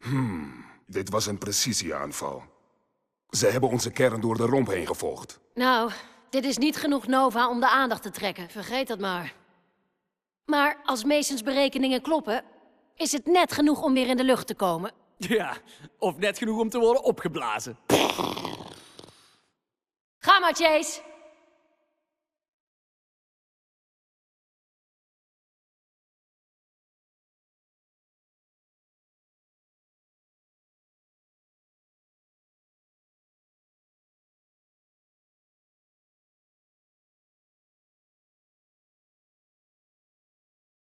Dit was een precisieaanval. Ze hebben onze kern door de romp heen gevolgd. Nou, dit is niet genoeg Nova om de aandacht te trekken. Vergeet dat maar. Maar als Masons berekeningen kloppen, is het net genoeg om weer in de lucht te komen. Ja, of net genoeg om te worden opgeblazen. Ga maar, Chase!